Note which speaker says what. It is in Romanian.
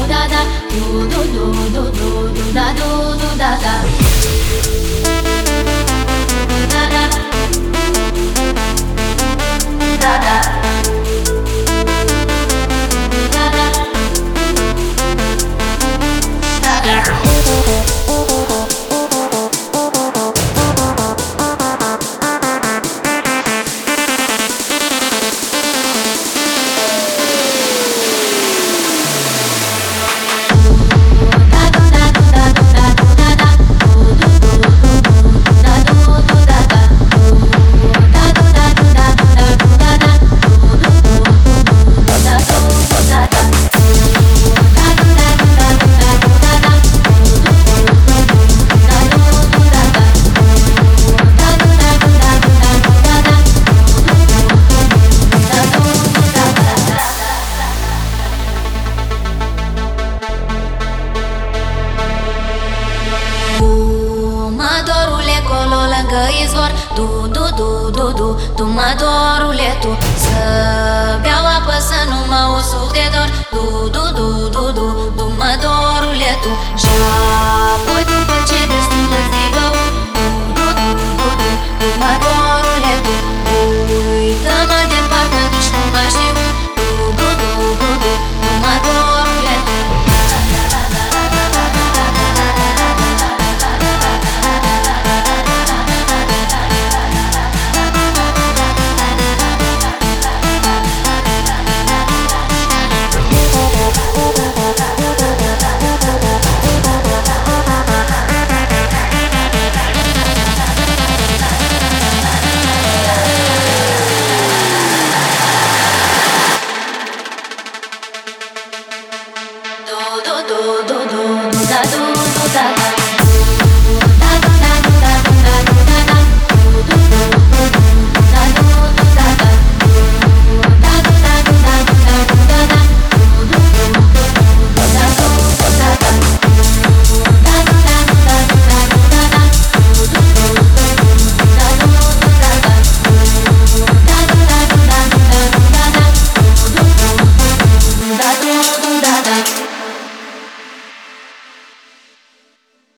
Speaker 1: da da, do do do do do do da do da da. Da da. Da da. Da da. Da da. Izvor, tu mă dorule tu. Să beau apă să nu mă usuc de dor. Tu mă dorule tu. Și apoi după ce destul îți zic tu mă dorule tu. Uită-mă de parcă nici nu mă știu. Tu mă dorule tu. Do da do.